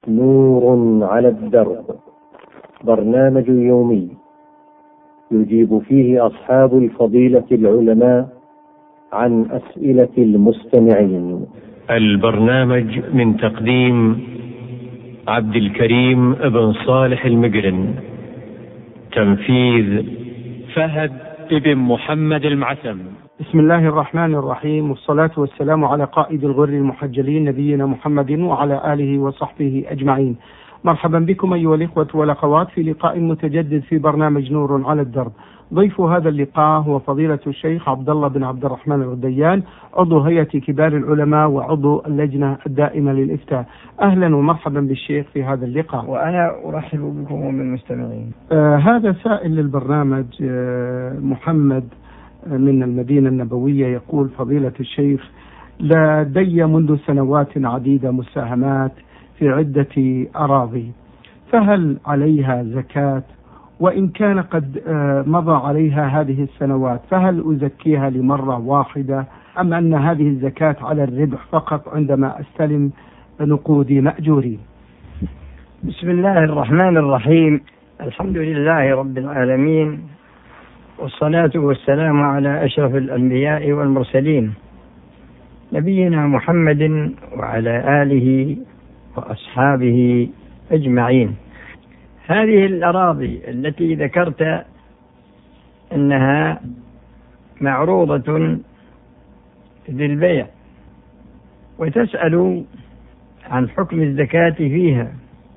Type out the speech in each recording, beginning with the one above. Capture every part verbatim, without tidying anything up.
نور على الدرب، برنامج يومي يجيب فيه أصحاب الفضيلة العلماء عن أسئلة المستمعين. البرنامج من تقديم عبد الكريم بن صالح المقرن، تنفيذ فهد بن محمد المعسم. بسم الله الرحمن الرحيم، والصلاة والسلام على قائد الغر المحجلين نبينا محمد وعلى آله وصحبه أجمعين. مرحبا بكم أيها الإخوة والأخوات في لقاء متجدد في برنامج نور على الدرب. ضيف هذا اللقاء هو فضيلة الشيخ عبد الله بن عبد الرحمن الغديان، عضو هيئة كبار العلماء وعضو اللجنة الدائمة للإفتاء. أهلا ومرحبا بالشيخ في هذا اللقاء. وأنا أرحب بكم وبالمستمعين. آه هذا سائل للبرنامج آه محمد من المدينة النبوية، يقول فضيلة الشيخ: لدي منذ سنوات عديدة مساهمات في عدة أراضي، فهل عليها زكاة؟ وإن كان قد مضى عليها هذه السنوات فهل أزكيها لمرة واحدة، أم أن هذه الزكاة على الربح فقط عندما أستلم نقودي مأجورين؟ بسم الله الرحمن الرحيم، الحمد لله رب العالمين، والصلاة والسلام على أشرف الأنبياء والمرسلين نبينا محمد وعلى آله وأصحابه أجمعين. هذه الأراضي التي ذكرت أنها معروضة للبيع وتسأل عن حكم الزكاة فيها،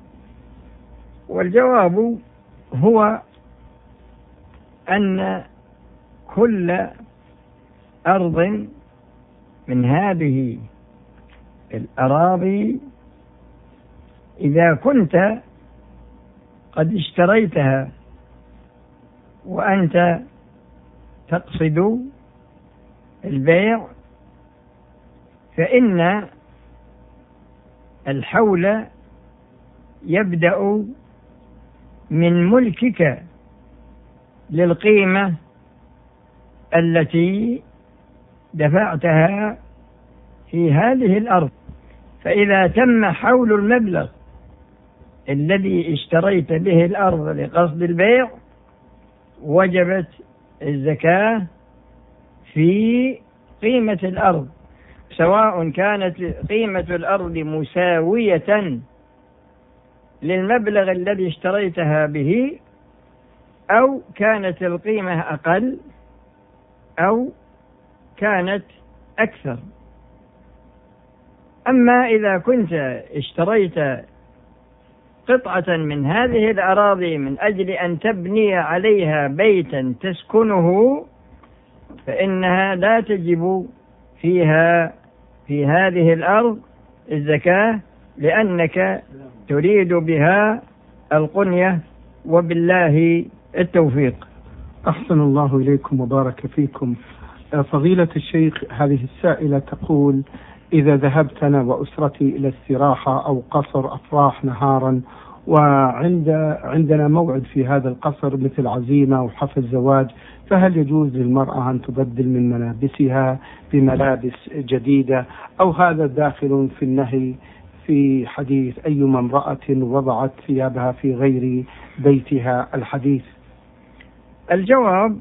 والجواب هو أن كل أرض من هذه الأراضي إذا كنت قد اشتريتها وأنت تقصد البيع فإن الحول يبدأ من ملكك للقيمة التي دفعتها في هذه الأرض. فإذا تم حول المبلغ الذي اشتريت به الأرض لقصد البيع وجبت الزكاة في قيمة الأرض، سواء كانت قيمة الأرض مساوية للمبلغ الذي اشتريتها به، أو كانت القيمة أقل، أو كانت أكثر. أما إذا كنت اشتريت قطعة من هذه الأراضي من أجل أن تبني عليها بيتا تسكنه فإنها لا تجب فيها في هذه الأرض الزكاة، لأنك تريد بها القنية، وبالله التوفيق. أحسن الله إليكم وبارك فيكم. فضيلة الشيخ، هذه السائلة تقول: إذا ذهبت أنا وأسرتي إلى استراحة أو قصر أفراح نهارا، وعند عندنا موعد في هذا القصر مثل عزيمة أو حفل زواج، فهل يجوز للمرأة أن تبدل من ملابسها بملابس جديدة، أو هذا داخل في النهي في حديث أيما امرأة وضعت ثيابها في غير بيتها الحديث؟ الجواب: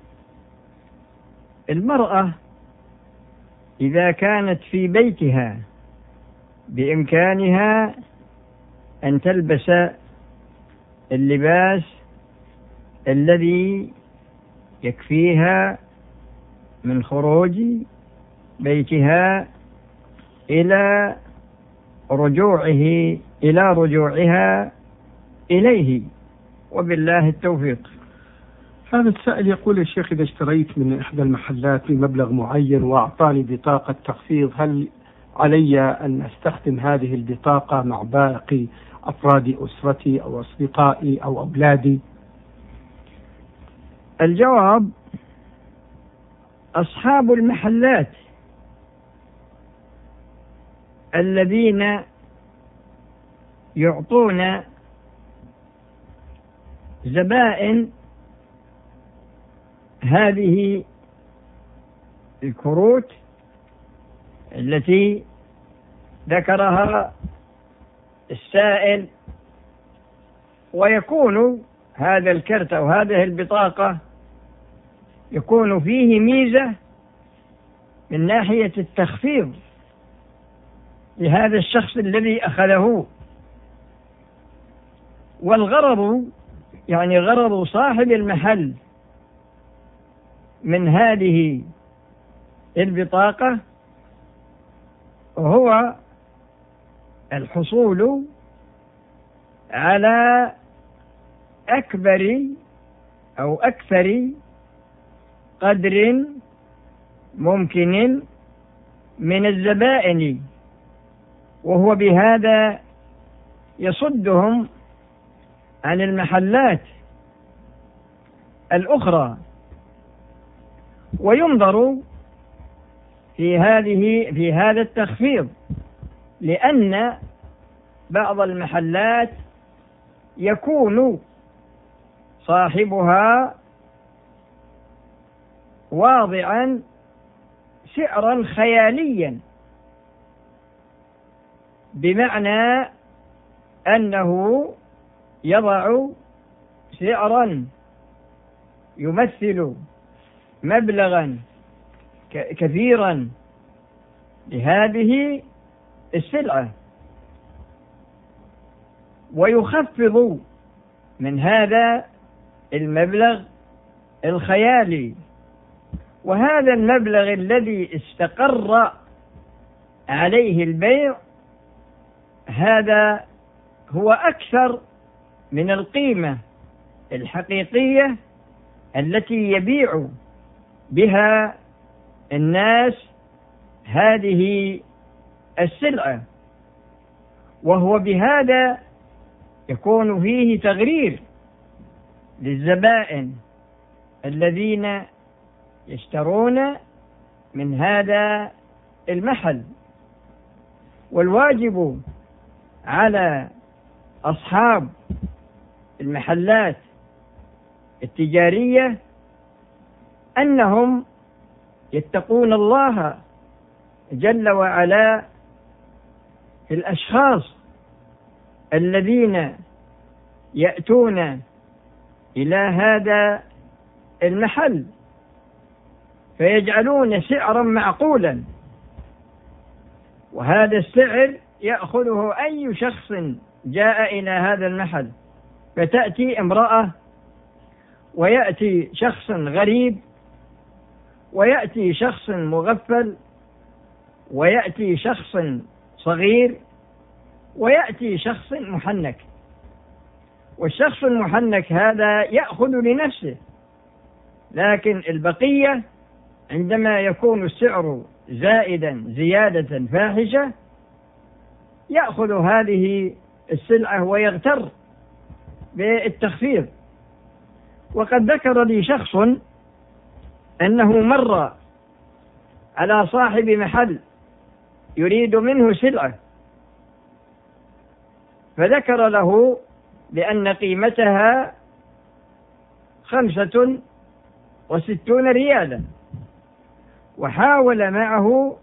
المرأة إذا كانت في بيتها بإمكانها أن تلبس اللباس الذي يكفيها من خروج بيتها إلى رجوعه إلى رجوعها إليه، وبالله التوفيق. هذا السائل يقول: يا شيخ، إذا اشتريت من إحدى المحلات بمبلغ معين وأعطاني بطاقة تخفيض، هل علي أن أستخدم هذه البطاقة مع باقي أفراد أسرتي أو أصدقائي أو أولادي؟ الجواب: أصحاب المحلات الذين يعطون زبائن هذه الكروت التي ذكرها السائل، ويكون هذا الكرت أو هذه البطاقة يكون فيه ميزة من ناحية التخفيض لهذا الشخص الذي أخذه. والغرض يعني غرض صاحب المحل من هذه البطاقة هو الحصول على أكبر أو أكثر قدر ممكن من الزبائن، وهو بهذا يصدهم عن المحلات الأخرى. وينظر في هذه في هذا التخفيض، لأن بعض المحلات يكون صاحبها واضعا سعرا خياليا، بمعنى أنه يضع سعرا يمثل مبلغا كثيرا لهذه السلعة، ويخفض من هذا المبلغ الخيالي. وهذا المبلغ الذي استقر عليه البيع هذا هو أكثر من القيمة الحقيقية التي يبيع بها الناس هذه السلعة، وهو بهذا يكون فيه تغرير للزبائن الذين يشترون من هذا المحل. والواجب على أصحاب المحلات التجارية أنهم يتقون الله جل وعلا في الأشخاص الذين يأتون إلى هذا المحل، فيجعلون سعرا معقولا، وهذا السعر يأخذه أي شخص جاء إلى هذا المحل. فتأتي امرأة، ويأتي شخص غريب، ويأتي شخص مغفل، ويأتي شخص صغير، ويأتي شخص محنك. والشخص المحنك هذا يأخذ لنفسه، لكن البقية عندما يكون السعر زائدا زيادة فاحشة يأخذ هذه السلعة ويغتر بالتخفيض. وقد ذكر لي شخص أنه مر على صاحب محل يريد منه سلعة، فذكر له بأن قيمتها خمسة وستون ريالا، وحاول معه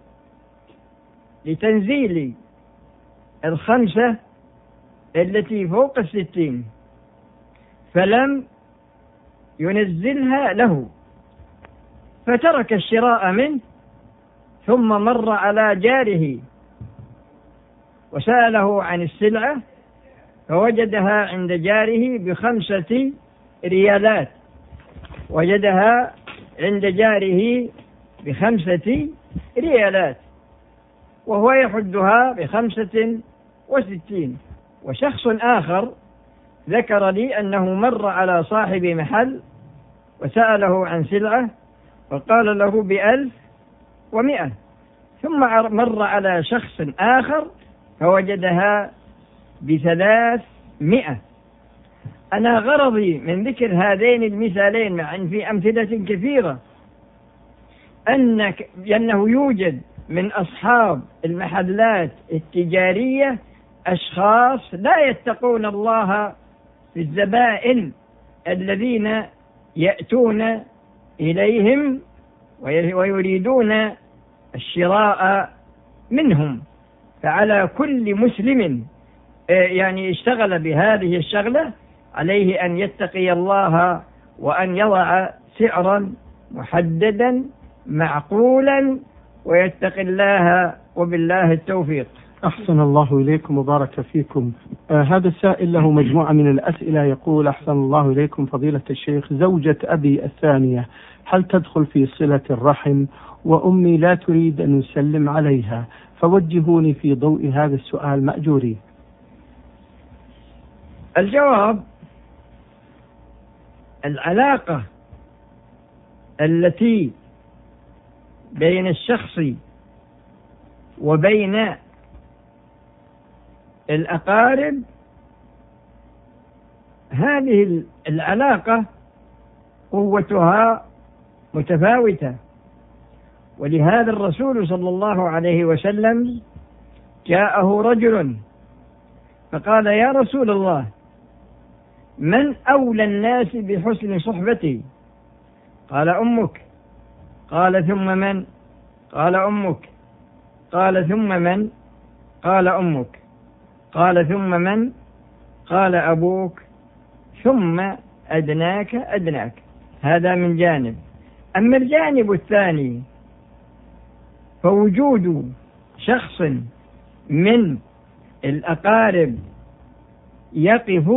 لتنزيل الخمسة التي فوق الستين، فلم ينزلها له، فترك الشراء منه، ثم مر على جاره وسأله عن السلعة، فوجدها عند جاره بخمسة ريالات، وجدها عند جاره بخمسة ريالات، وهو يحدها بخمسة وستين. وشخص آخر ذكر لي أنه مر على صاحب محل وسأله عن سلعة وقال له بألف ومئة، ثم مر على شخص آخر فوجدها بثلاثمائة. أنا غرضي من ذكر هذين المثالين مع أن في أمثلة كثيرة أنك أنه يوجد من أصحاب المحلات التجارية أشخاص لا يتقون الله في الزبائن الذين يأتون إليهم ويريدون الشراء منهم. فعلى كل مسلم يعني اشتغل بهذه الشغلة عليه أن يتقي الله وأن يضع سعرا محددا معقولا ويتقي الله، وبالله التوفيق. أحسن الله إليكم وبارك فيكم. آه هذا السائل له مجموعة من الأسئلة، يقول: أحسن الله إليكم فضيلة الشيخ، زوجة أبي الثانية هل تدخل في صلة الرحم؟ وأمي لا تريد أن نسلم عليها، فوجهوني في ضوء هذا السؤال مأجورين. الجواب: العلاقة التي بين الشخص وبين الأقارب، هذه العلاقة قوتها متفاوتة، ولهذا الرسول صلى الله عليه وسلم جاءه رجل فقال: يا رسول الله، من أولى الناس بحسن صحبتي؟ قال: أمك. قال: ثم من؟ قال: أمك. قال: ثم من؟ قال: أمك. قال: ثم من؟ قال: أبوك. ثم أدناك أدناك. هذا من جانب. أما الجانب الثاني فوجود شخص من الأقارب يقف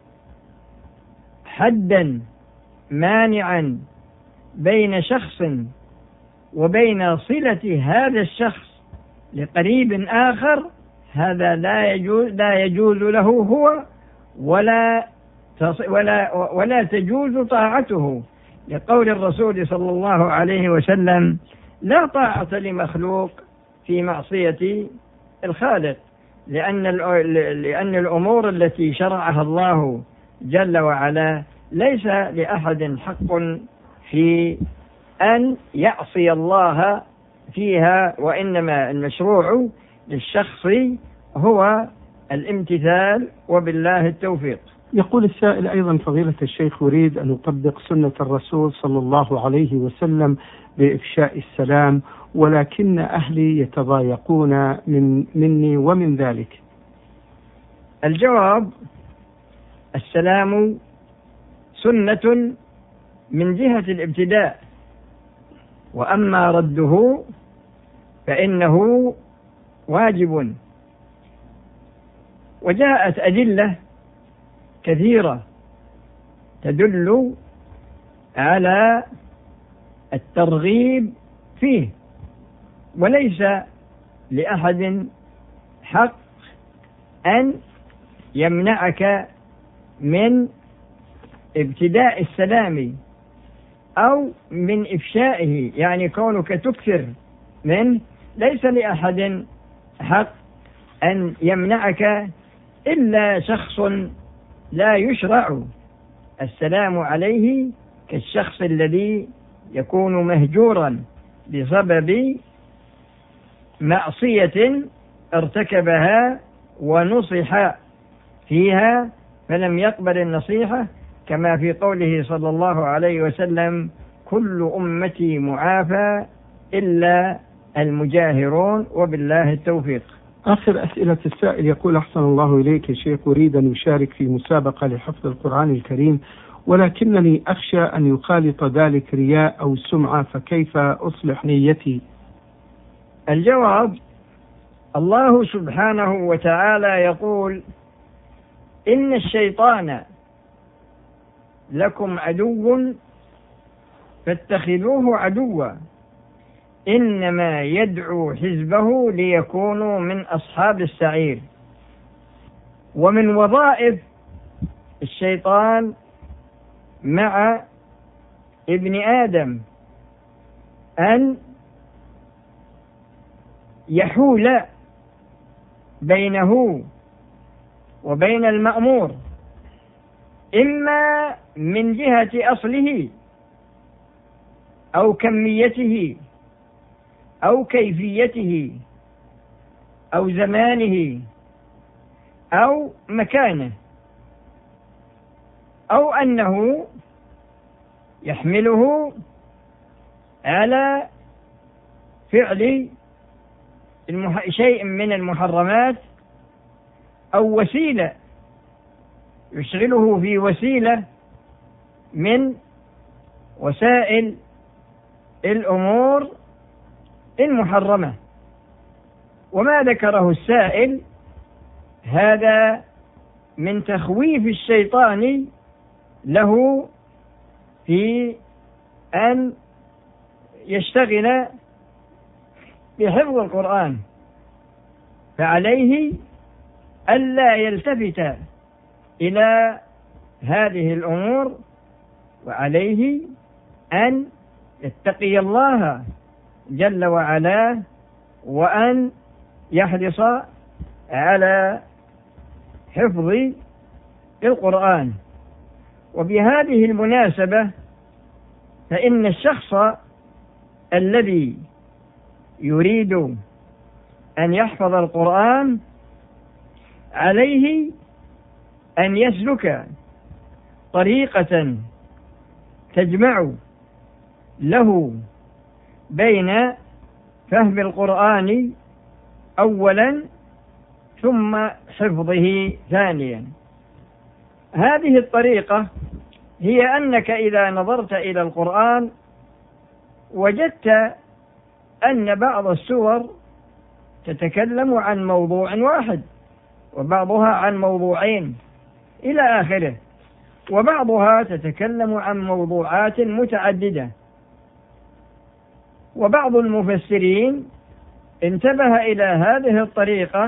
حدا مانعا بين شخص وبين صلة هذا الشخص لقريب آخر، هذا لا يجوز لا يجوز له هو ولا ولا ولا تجوز طاعته، لقول الرسول صلى الله عليه وسلم: لا طاعة لمخلوق في معصية الخالق، لأن لأن الأمور التي شرعها الله جل وعلا ليس لأحد حق في أن يعصي الله فيها، وإنما المشروع للشخص هو الامتثال، وبالله التوفيق. يقول السائل أيضا: فضيلة الشيخ، أريد أن أطبق سنة الرسول صلى الله عليه وسلم بإفشاء السلام، ولكن أهلي يتضايقون من مني ومن ذلك. الجواب: السلام سنة من جهة الابتداء، وأما رده فإنه واجب. وجاءت أدلة كثيرة تدل على الترغيب فيه، وليس لأحد حق أن يمنعك من ابتداء السلام أو من إفشائه، يعني كونك تكثر منه، ليس لأحد حق أن يمنعك إلا شخص لا يشرع السلام عليه، كالشخص الذي يكون مهجورا بسبب معصية ارتكبها ونصح فيها فلم يقبل النصيحة، كما في قوله صلى الله عليه وسلم: كل أمتي معافى إلا المجاهرون، وبالله التوفيق. آخر أسئلة السائل يقول: أحسن الله إليك يا شيخ، أريد أن أشارك في مسابقة لحفظ القرآن الكريم، ولكنني أخشى أن يخالط ذلك رياء أو سمعة، فكيف أصلح نيتي؟ الجواب: الله سبحانه وتعالى يقول: إن الشيطان لكم عدو فاتخذوه عدوا إنما يدعو حزبه ليكونوا من أصحاب السعير. ومن وظائف الشيطان مع ابن آدم أن يحول بينه وبين المأمور، إما من جهة أصله أو كميته أو كيفيته أو زمانه أو مكانه، أو أنه يحمله على فعل المح... شيء من المحرمات، أو وسيلة، يشغله في وسيلة من وسائل الأمور المحرمة. وما ذكره السائل هذا من تخويف الشيطان له في أن يشتغل بحفظ القرآن، فعليه ألا يلتفت إلى هذه الأمور، وعليه أن يتقي الله جل وعلا، وأن يحرص على حفظ القرآن. وبهذه المناسبة فإن الشخص الذي يريد أن يحفظ القرآن عليه أن يسلك طريقة تجمع له بين فهم القرآن أولا ثم حفظه ثانيا. هذه الطريقة هي أنك إذا نظرت إلى القرآن وجدت أن بعض السور تتكلم عن موضوع واحد، وبعضها عن موضوعين إلى آخره، وبعضها تتكلم عن موضوعات متعددة. وبعض المفسرين انتبه إلى هذه الطريقة،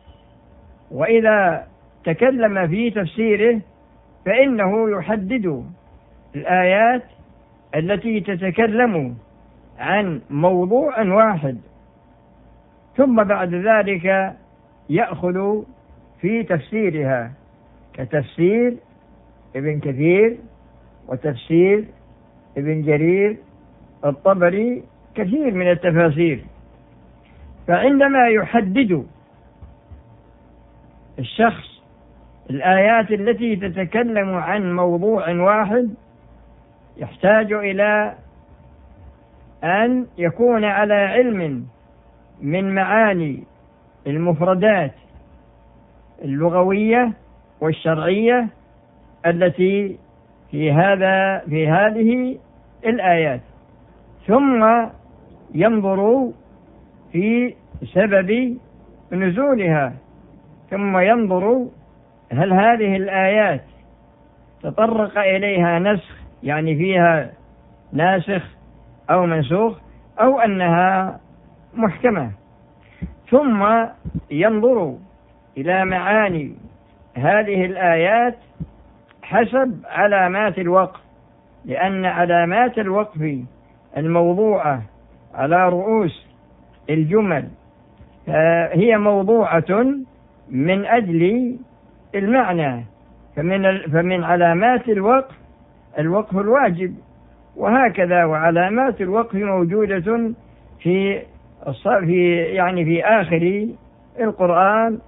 وإذا تكلم في تفسيره فإنه يحدد الآيات التي تتكلم عن موضوع واحد، ثم بعد ذلك يأخذ في تفسيرها، كتفسير ابن كثير وتفسير ابن جرير الطبري، كثير من التفاسير. فعندما يحدد الشخص الآيات التي تتكلم عن موضوع واحد يحتاج إلى أن يكون على علم من معاني المفردات اللغوية والشرعية التي في هذا في هذه الآيات، ثم ينظر في سبب نزولها، ثم ينظر هل هذه الآيات تطرق إليها نسخ، يعني فيها ناسخ أو منسوخ، أو أنها محكمة، ثم ينظر إلى معاني هذه الآيات حسب علامات الوقف، لأن علامات الوقف الموضوعة على رؤوس الجمل هي موضوعة من أجل المعنى، فمن فمن علامات الوقف الوقف الواجب، وهكذا. وعلامات الوقف موجودة في في يعني في آخر القرآن.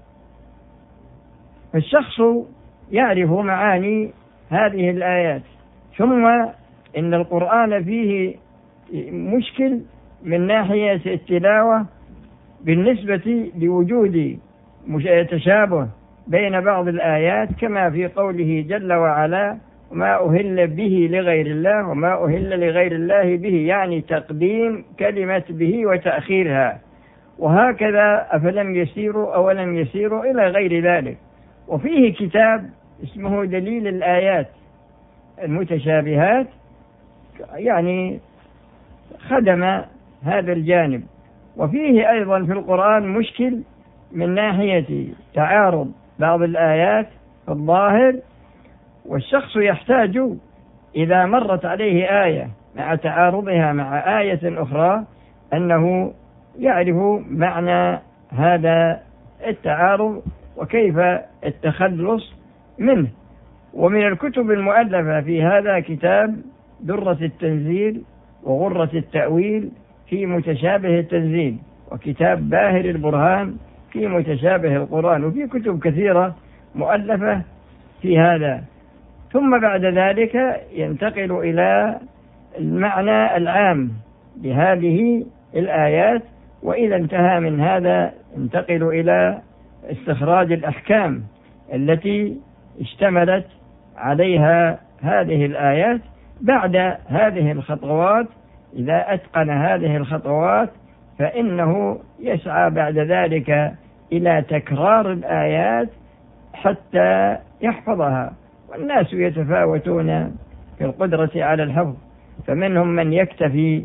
الشخص يعرف معاني هذه الآيات. ثم إن القرآن فيه مشكل من ناحية التلاوة بالنسبة لوجود تشابه بين بعض الآيات، كما في قوله جل وعلا: وما أهل به لغير الله وما أهل لغير الله به، يعني تقديم كلمة به وتأخيرها. وهكذا أفلم يسيروا أولم يسيروا إلى غير ذلك. وفيه كتاب اسمه دليل الآيات المتشابهات، يعني خدم هذا الجانب. وفيه أيضا في القرآن مشكل من ناحية تعارض بعض الآيات في الظاهر، والشخص يحتاج إذا مرت عليه آية مع تعارضها مع آية أخرى أنه يعرف معنى هذا التعارض وكيف التخلص منه. ومن الكتب المؤلفة في هذا كتاب درة التنزيل وغرة التأويل في متشابه التنزيل، وكتاب باهر البرهان في متشابه القرآن، وفي كتب كثيرة مؤلفة في هذا. ثم بعد ذلك ينتقل إلى المعنى العام لهذه الآيات، وإذا انتهى من هذا ينتقل إلى استخراج الأحكام التي اشتملت عليها هذه الآيات. بعد هذه الخطوات إذا أتقن هذه الخطوات فإنه يسعى بعد ذلك إلى تكرار الآيات حتى يحفظها. والناس يتفاوتون في القدرة على الحفظ، فمنهم من يكتفي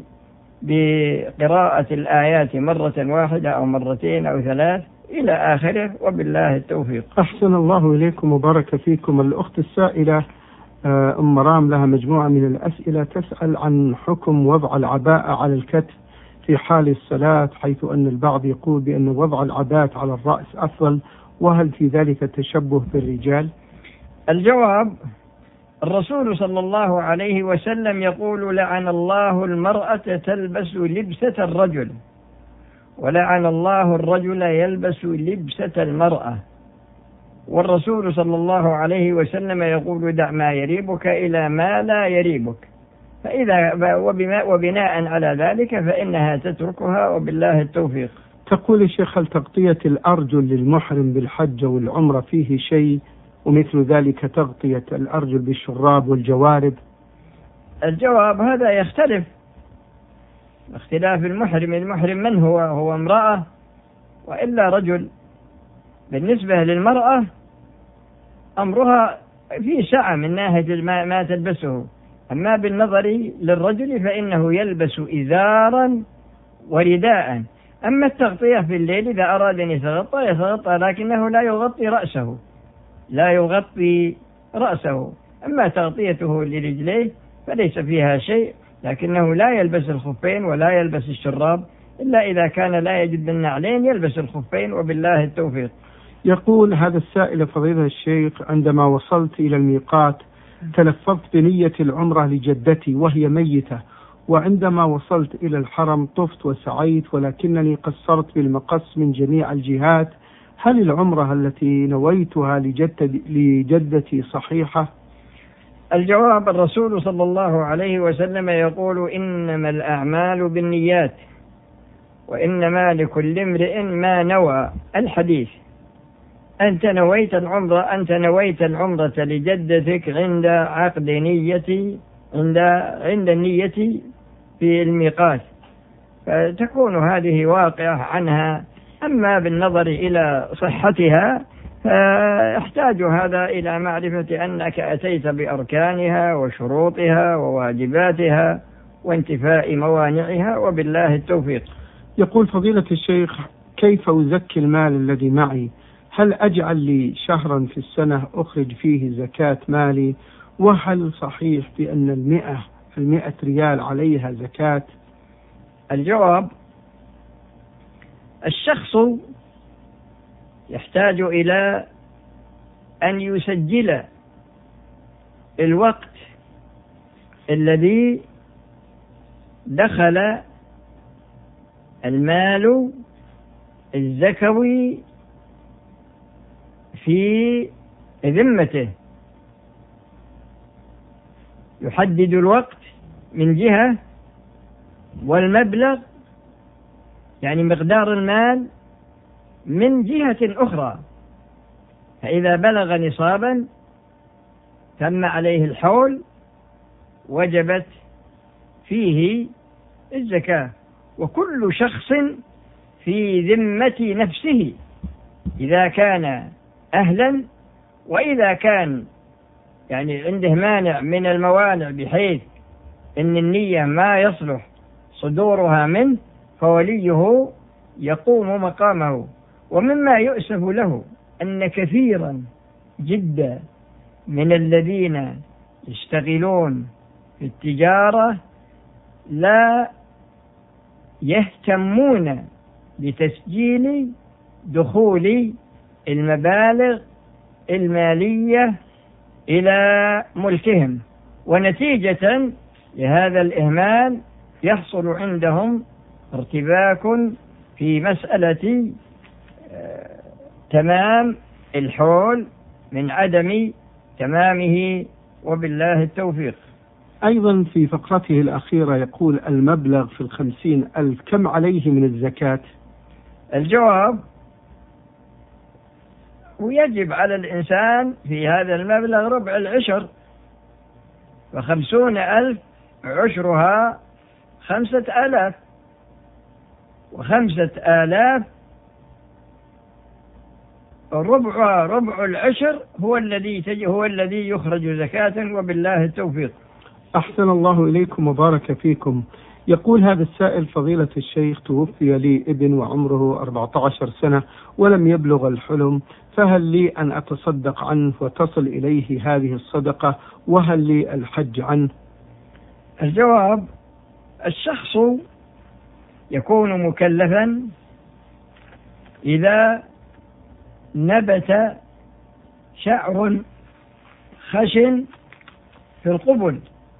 بقراءة الآيات مرة واحدة أو مرتين أو ثلاث إلى آخره، وبالله التوفيق. أحسن الله إليكم وبارك فيكم. الأخت السائلة أم مرام لها مجموعة من الأسئلة، تسأل عن حكم وضع العباءة على الكتف في حال الصلاة، حيث أن البعض يقول بأن وضع العباءة على الرأس أفضل، وهل في ذلك تشبه بالرجال؟ الجواب: الرسول صلى الله عليه وسلم يقول: لعن الله المرأة تلبس لبسة الرجل، ولعن الله الرجل يلبس لبسة المرأة. والرسول صلى الله عليه وسلم يقول: دع ما يريبك إلى ما لا يريبك. فإذا وبناء على ذلك فإنها تتركها، وبالله التوفيق. تقول الشيخ: هل تغطية الأرجل للمحرم بالحج والعمرة فيه شيء، ومثل ذلك تغطية الأرجل بالشراب والجوارب؟ الجواب: هذا يختلف اختلاف المحرم. المحرم من هو؟ هو امرأة وإلا رجل. بالنسبة للمرأة أمرها في سعة من ناحية ما تلبسه، أما بالنظر للرجل فإنه يلبس إزارا ورداء. أما التغطية في الليل إذا أراد أن يتغطى يتغطى، لكنه لا يغطي رأسه لا يغطي رأسه. أما تغطيته لرجليه فليس فيها شيء، لكنه لا يلبس الخفين ولا يلبس الشراب، إلا إذا كان لا يجد النعلين يلبس الخفين، وبالله التوفيق. يقول هذا السائل: فضيلة الشيخ، عندما وصلت إلى الميقات تلفظت بنية العمرة لجدتي وهي ميتة، وعندما وصلت إلى الحرم طفت وسعيت، ولكنني قصرت بالمقص من جميع الجهات. هل العمرة التي نويتها لجدتي صحيحة؟ الجواب: الرسول صلى الله عليه وسلم يقول: إنما الأعمال بالنيات وإنما لكل امرئ ما نوى. الحديث. أنت نويت العمرة أنت نويت العمرة لجدتك عند عقد نيتي عند عند النية في الميقات، فتكون هذه واقعة عنها. أما بالنظر إلى صحتها فيحتاج هذا إلى معرفة أنك أتيت بأركانها وشروطها وواجباتها وانتفاء موانعها، وبالله التوفيق. يقول فضيلة الشيخ: كيف أزكي المال الذي معي؟ هل أجعل لي شهرا في السنة أخرج فيه زكاة مالي؟ وهل صحيح بأن المئة المئة ريال عليها زكاة؟ الجواب: الشخص يحتاج إلى أن يسجل الوقت الذي دخل المال الزكوي في ذمته. يحدد الوقت من جهة، والمبلغ يعني مقدار المال من جهة أخرى. فإذا بلغ نصابا تم عليه الحول وجبت فيه الزكاة. وكل شخص في ذمة نفسه إذا كان أهلا، وإذا كان يعني عنده مانع من الموانع بحيث أن النية ما يصلح صدورها منه، فوليه يقوم مقامه. ومما يؤسف له أن كثيرا جدا من الذين يشتغلون في التجارة لا يهتمون بتسجيل دخول المبالغ المالية إلى ملكهم، ونتيجة لهذا الإهمال يحصل عندهم ارتباك في مسألة تمام الحول من عدم تمامه، وبالله التوفيق. أيضا في فقرته الأخيرة يقول: المبلغ في الخمسين ألف كم عليه من الزكاة؟ الجواب: ويجب على الإنسان في هذا المبلغ ربع العشر، وخمسون ألف عشرها خمسة آلاف، وخمسة آلاف ربع ربع العشر هو الذي تجي هو الذي يخرج زكاة، وبالله التوفيق. أحسن الله إليكم وبارك فيكم. يقول هذا السائل: فضيلة الشيخ، توفي لي ابن وعمره أربعة عشر سنة ولم يبلغ الحلم، فهل لي أن أتصدق عنه وتصل إليه هذه الصدقة، وهل لي الحج عنه؟ الجواب: الشخص يكون مكلفا إذا نبت شعر خشن في القبل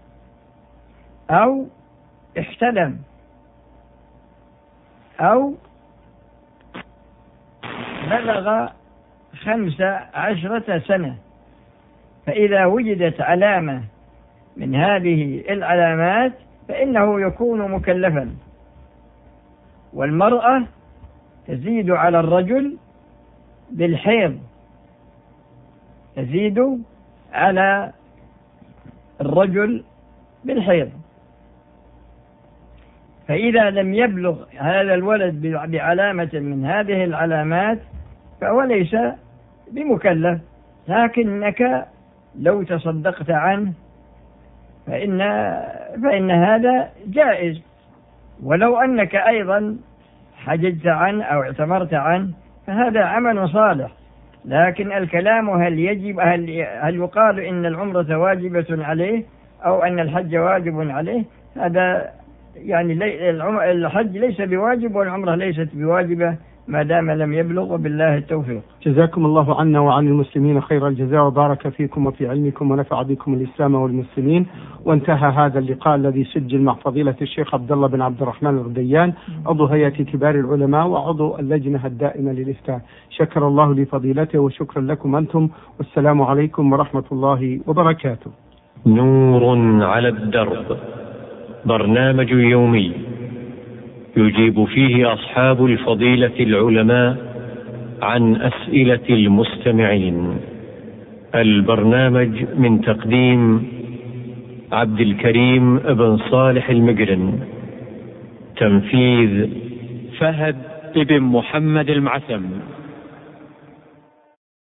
أو احتلم أو بلغ خمس عشرة سنة، فإذا وجدت علامة من هذه العلامات فإنه يكون مكلفا. والمرأة تزيد على الرجل بالحيض، تزيد على الرجل بالحيض، فإذا لم يبلغ هذا الولد بعلامة من هذه العلامات فهو ليس بمكلف، لكنك لو تصدقت عنه فإن, فإن هذا جائز. ولو أنك أيضا حججت عنه أو اعتمرت عنه فهذا عمل صالح، لكن الكلام هل يجب هل, هل يقال إن العمرة واجبة عليه أو أن الحج واجب عليه؟ هذا يعني الحج ليس بواجب والعمرة ليست بواجبة ما دام لم يبلغ، وبالله التوفيق. جزاكم الله عنا وعن المسلمين خير الجزاء، وبارك فيكم وفي علمكم ونفع بكم الإسلام والمسلمين. وانتهى هذا اللقاء الذي سجل مع فضيلة الشيخ عبد الله بن عبد الرحمن الغديان، عضو هيئة كبار العلماء وعضو اللجنة الدائمة للإفتاء. شكر الله لفضيلته وشكرا لكم أنتم، والسلام عليكم ورحمة الله وبركاته. نور على الدرب، برنامج يومي يجيب فيه أصحاب الفضيلة العلماء عن أسئلة المستمعين. البرنامج من تقديم عبد الكريم بن صالح المقرن، تنفيذ فهد بن محمد المعسم.